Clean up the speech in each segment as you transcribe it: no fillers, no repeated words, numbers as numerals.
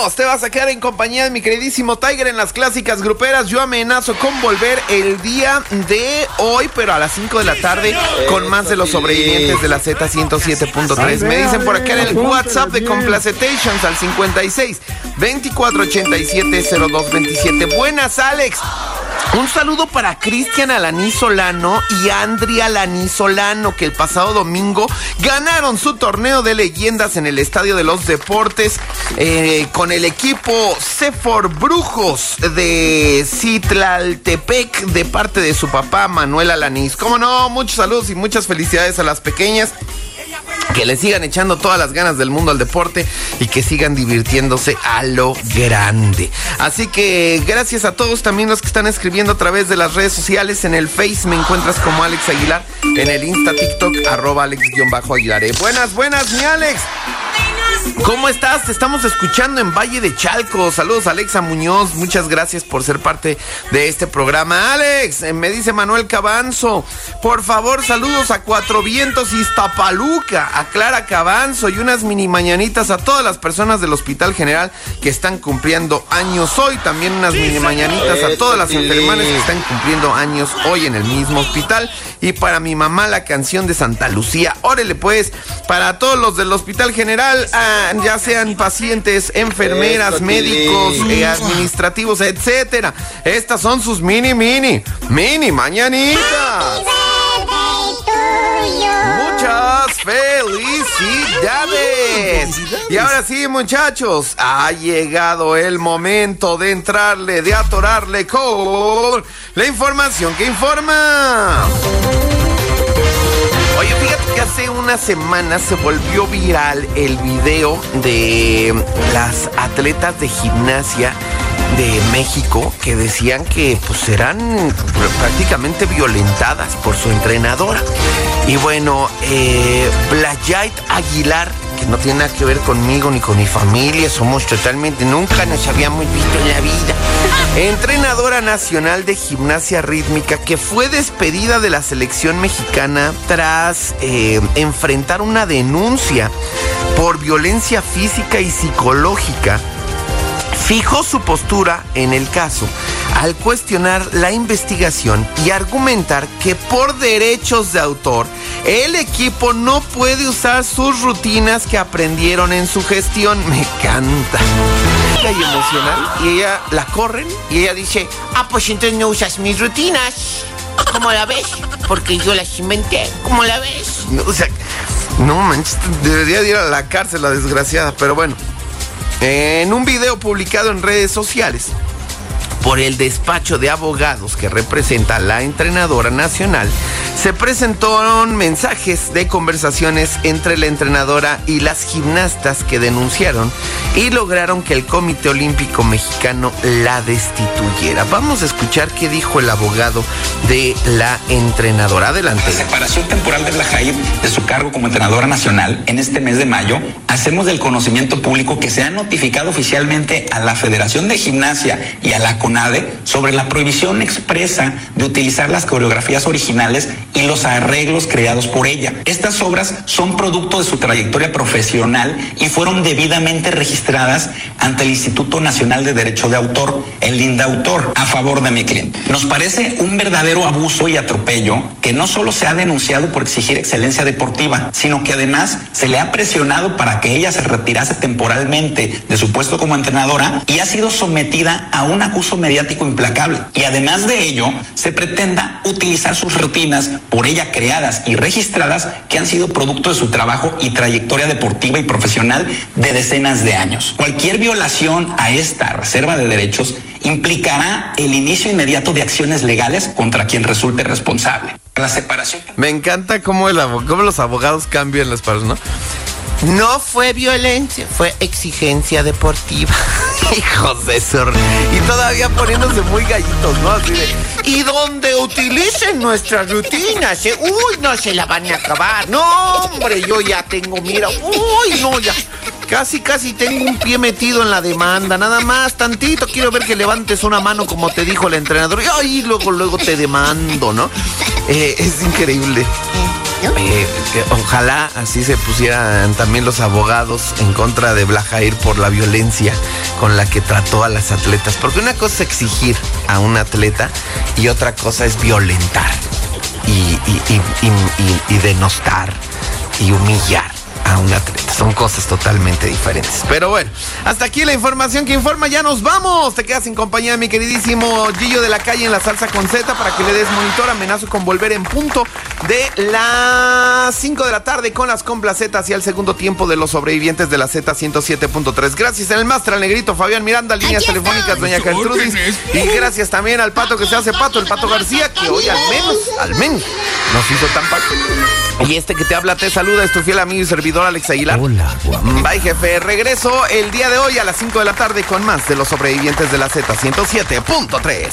Vámonos, te vas a quedar en compañía de mi queridísimo Tiger en las clásicas gruperas. Yo amenazo con volver el día de hoy, pero a las 5 de la tarde, con más de los sobrevivientes de la Z107.3. Me dicen por acá en el WhatsApp de Complacetations al 56 24 87 02 27. Buenas, Alex. Un saludo para Cristian Alaní Solano y Andrea Alaní Solano, que el pasado domingo ganaron su torneo de leyendas en el Estadio de los Deportes con el equipo Cefor Brujos de Citlaltepec, de parte de su papá Manuel Alanís. Cómo no, muchos saludos y muchas felicidades a las pequeñas. Que le sigan echando todas las ganas del mundo al deporte y que sigan divirtiéndose a lo grande. Así que gracias a todos también los que están escribiendo a través de las redes sociales. En el Face me encuentras como Alex Aguilar, en el Insta, TikTok, @Alex_Aguilar. Buenas, mi Alex. ¿Cómo estás? Te estamos escuchando en Valle de Chalco. Saludos a Alexa Muñoz. Muchas gracias por ser parte de este programa. Alex, me dice Manuel Cabanzo. Por favor, saludos a Cuatro Vientos, Iztapaluca, a Clara Cabanzo y unas mini mañanitas a todas las personas del Hospital General que están cumpliendo años hoy. También unas mini mañanitas a todas las enfermeras que están cumpliendo años hoy en el mismo hospital. Y para mi mamá la canción de Santa Lucía. Órale pues, para todos los del Hospital General, ya sean pacientes, enfermeras, médicos, administrativos, etcétera. Estas son sus mini mañanitas. Muchas felicidades. Y ahora sí, muchachos, ha llegado el momento de entrarle, de atorarle con la información que informa. Oye, fíjate que hace unas semanas se volvió viral el video de las atletas de gimnasia de México que decían que pues eran prácticamente violentadas por su entrenadora. Y bueno, Blayait Aguilar, que no tiene nada que ver conmigo ni con mi familia, somos totalmente, nunca nos habíamos visto en la vida. Entrenadora nacional de gimnasia rítmica que fue despedida de la selección mexicana tras enfrentar una denuncia por violencia física y psicológica, fijó su postura en el caso al cuestionar la investigación y argumentar que por derechos de autor el equipo no puede usar sus rutinas que aprendieron en su gestión. Me encanta. Y emocional. Y ella la corren y ella dice: pues entonces no usas mis rutinas. ¿Cómo la ves? Porque yo las inventé. ¿Cómo la ves? No, o sea, no manches, debería de ir a la cárcel la desgraciada, pero bueno. En un video publicado en redes sociales por el despacho de abogados que representa a la entrenadora nacional, se presentaron mensajes de conversaciones entre la entrenadora y las gimnastas que denunciaron y lograron que el Comité Olímpico Mexicano la destituyera. Vamos a escuchar qué dijo el abogado de la entrenadora. Adelante. La separación temporal de Blayait de su cargo como entrenadora nacional en este mes de mayo, hacemos del conocimiento público que se ha notificado oficialmente a la Federación de Gimnasia y a la CONADE sobre la prohibición expresa de utilizar las coreografías originales y los arreglos creados por ella. Estas obras son producto de su trayectoria profesional y fueron debidamente registradas ante el Instituto Nacional de Derecho de Autor, el INDAUTOR, a favor de mi cliente. Nos parece un verdadero abuso y atropello que no solo se ha denunciado por exigir excelencia deportiva, sino que además se le ha presionado para que ella se retirase temporalmente de su puesto como entrenadora y ha sido sometida a un acoso mediático implacable. Y además de ello, se pretenda utilizar sus rutinas por ella creadas y registradas que han sido producto de su trabajo y trayectoria deportiva y profesional de decenas de años. Cualquier violación a esta reserva de derechos implicará el inicio inmediato de acciones legales contra quien resulte responsable. La separación... Me encanta cómo los abogados cambian las palabras, ¿no? No fue violencia, fue exigencia deportiva. Hijos de sur. Y todavía poniéndose muy gallitos, ¿no? Así de, y donde utilicen nuestras rutinas, uy, no se la van a acabar. No, hombre, yo ya tengo, mira, uy, no, ya. Casi tengo un pie metido en la demanda. Nada más, tantito quiero ver que levantes una mano como te dijo el entrenador. Y ay, luego te demando, ¿no? Es increíble. Ojalá así se pusieran también los abogados en contra de Blajair por la violencia con la que trató a las atletas. Porque una cosa es exigir a un atleta y otra cosa es violentar y denostar y humillar a un atleta. Son cosas totalmente diferentes. Pero bueno, hasta aquí la información que informa. Ya nos vamos. Te quedas en compañía de mi queridísimo Gillo de la Calle en la Salsa con Z para que le des monitor. Amenazo con volver en punto de las 5 de la tarde con las complacetas y al segundo tiempo de los sobrevivientes de la Z 107.3. Gracias en el máster al negrito Fabián Miranda, líneas telefónicas doña Gertrudis. Y gracias también al pato que se hace pato, el Pato García, que hoy al menos nos hizo tan pato. Y este que te habla te saluda, es tu fiel amigo y servidor Alex Aguilar. Hola, bye, jefe. Regreso el día de hoy a las 5 de la tarde con más de los sobrevivientes de la Z 107.3.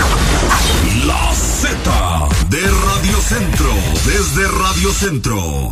La Z de Radio Centro, desde Radio Centro.